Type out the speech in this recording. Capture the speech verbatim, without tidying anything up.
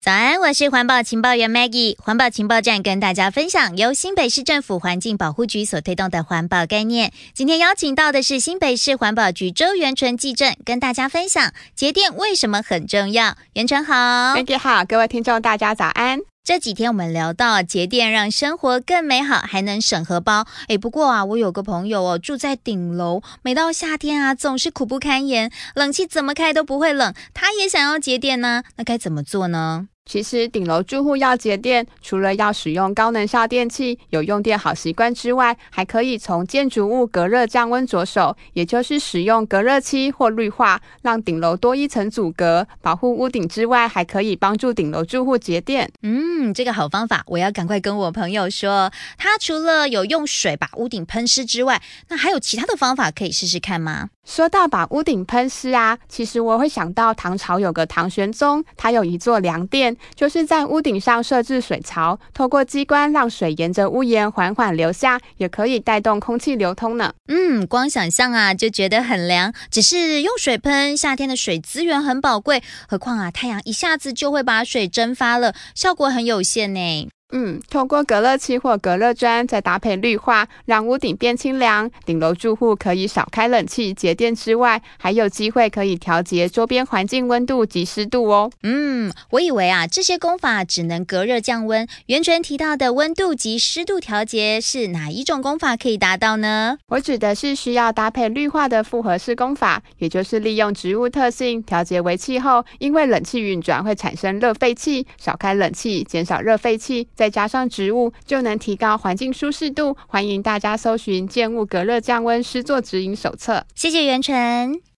早安，我是环保情报员 Maggie。环保情报站跟大家分享由新北市政府环境保护局所推动的环保概念。今天邀请到的是新北市环保局周元纯技正，跟大家分享节电为什么很重要。元纯好。 Maggie 好，各位听众大家早安。 这几天我们聊到节电让生活更美好，还能省荷包。诶，不过啊，我有个朋友哦，住在顶楼，每到夏天啊，总是苦不堪言，冷气怎么开都不会冷，他也想要节电呢，那该怎么做呢？ 其实顶楼住户要节电，除了要使用高能效电器、有用电好习惯之外，还可以从建筑物隔热降温着手，也就是使用隔热漆或绿化，让顶楼多一层阻隔，保护屋顶之外，还可以帮助顶楼住户节电。 嗯，这个好方法，我要赶快跟我朋友说。他除了有用水把屋顶喷湿之外，那还有其他的方法可以试试看吗？ 说到把屋顶喷湿啊，其实我会想到唐朝有个唐玄宗，他有一座凉殿，就是在屋顶上设置水槽，透过机关让水沿着屋檐缓缓流下，也可以带动空气流通呢。 嗯，光想象啊就觉得很凉，只是用水喷，夏天的水资源很宝贵，何况啊太阳一下子就会把水蒸发了，效果很有限呢。 嗯，透过隔热漆或隔热砖，再搭配绿化，让屋顶变清凉。顶楼住户可以少开冷气节电之外，还有机会可以调节周边环境温度及湿度哦。 嗯，我以为啊这些工法只能隔热降温，元纯提到的温度及湿度调节是哪一种工法可以达到呢？ 我指的是需要搭配绿化的复合式工法，也就是利用植物特性调节为气后，因为冷气运转会产生热废气，少开冷气减少热废气，再加上植物，就能提高环境舒适度。欢迎大家搜寻建物隔热降温施作指引手册。 谢谢元纯。